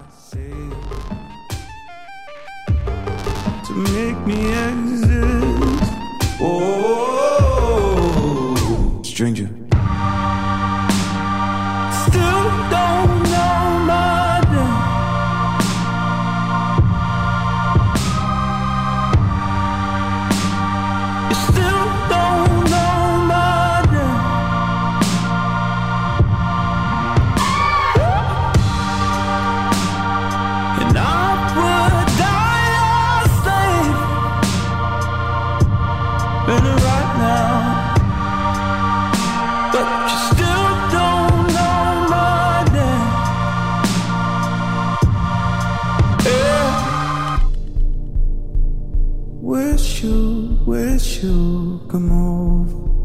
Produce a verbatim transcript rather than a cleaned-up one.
To make me exist. Oh, stranger. Still don't know my name. You still don't know my name. And I would die a slave, better right now. But you still don't know my name. Yeah. Wish you, wish you come over.